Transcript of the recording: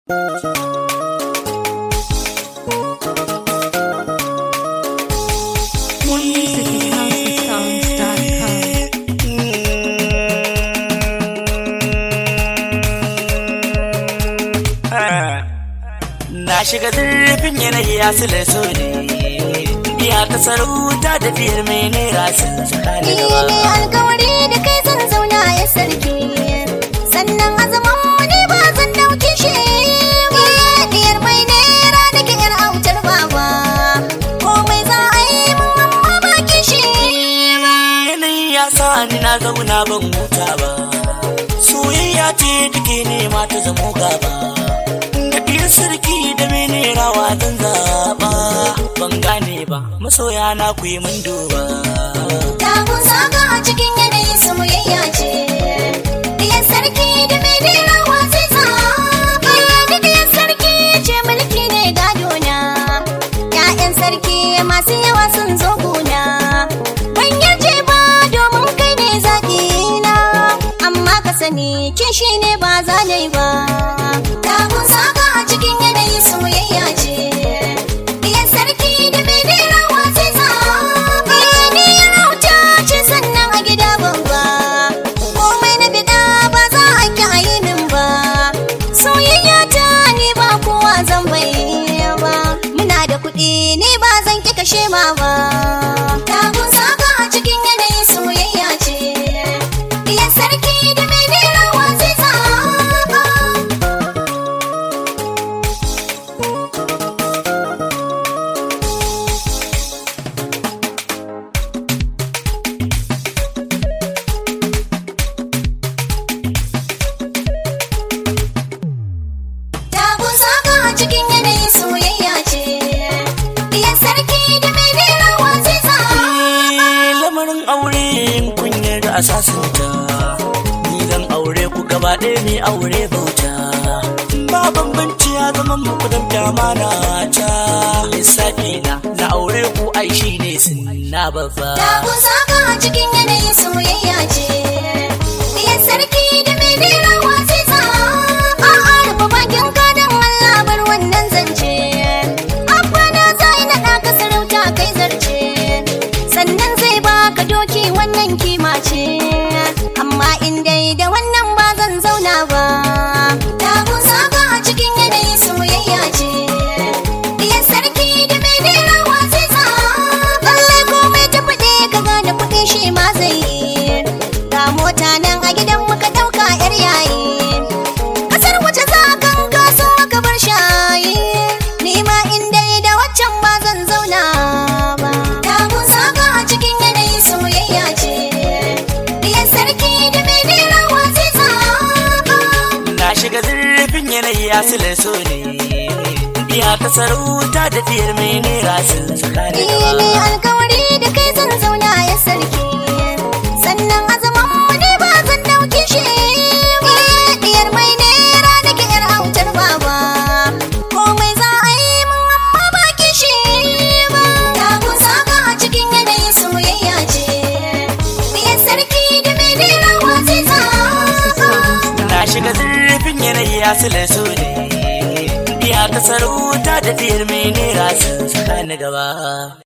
Na shiga zurfin yanayi ya sule so ne, biya ta sarauta da biyar mai naira sun tsakani gaba. Ni alkawari da kai zan zauna ya sarki, sannan azumin wani ba zan dauke shi. Diyar mai naira da ke yar autar baba, komai za a yi mun amma baki shi. Yanayi ya sa ni na zauna ban huta ba, soyayya ce take nema ta zamo gaba. Sarki da mene rawa zan zaɓa, ban gane ba masoya na ku yi mun duba. Ta kun saka a cikin yanayi soyayya ce, diyar sarki da mene rawa zai zaɓa. Diyar sarki ce mulki ne gadona, ƴaƴan sarki masu yawa sun zo gona. Ban yarje ba domin kai ne zaɓina, amma ka sani kishi ne ba zalai ba. Ta kun saka cikin yanayi soyayya ce, diyar sarki da mai rawa zai zaɓa. Ni rauta ce sannan a gida babba, komai na bida ba za a ki a yi min ba. Soyayya ta ni ba kowa zan bayyana ba, muna da kuɗi ni ba zan ki kashe ma ba. Ta kun saka a cikin yanayi soyayya ce, diyar sarki da mai rawa zai zaɓa. Cikin yanayi soyayya ce, diyar sarki da mai rawa zai zaɓa. Lamarin aure kun yarda a sasanta, ni zan aure ku gaba ɗaya mai aure bauta. Ba bambanci ya zama muku dan amana ta, lissafi na aure ku ai shi ne sunna babba. Ta kun saka a cikin yanayi soyayya ce, diyar sarki da mai rawa zai zaɓa. A'a rufe bakin gadon Allah bar wannan zance, abba na zai naɗa ka sarauta kai zarce, sannan zai baka doki wannan kima ce, amma in dai da wannan ba zan zauna ba. Ta kun saka a cikin yanayi soyayya ce, diyar sarki da mai rawa zai zaɓa. Lallai komai ta faɗe ka gane kuɗi shi ma zai yi, ga mota nan a gidan muka ɗauka yar yayi, kasar wace za kan kaso maka bar shayi, ni ma in dai da waccan ba zan zauna ba. Ta kun saka a cikin yanayi soyayya ce, diyar sarki da mai rawa zai zaɓa. Na shiga zurfin yanayi ya sule so ne, biya ta sarauta da biyar mai naira sun tsakani gaba. Ni alkawari da kai zan zauna ya sarki, sannan azumin wani ba zan dauke shi. Diyar mai naira da ke yar autar baba, komai za a yi mun amma baki shi ba. Ta kun saka a cikin yanayi soyayya ce, diyar sarki da mai rawa zai zaɓa. Na shiga zurfin yanayi ya sule so ne, biya ta sarauta da biyar mai naira sun tsakani gaba.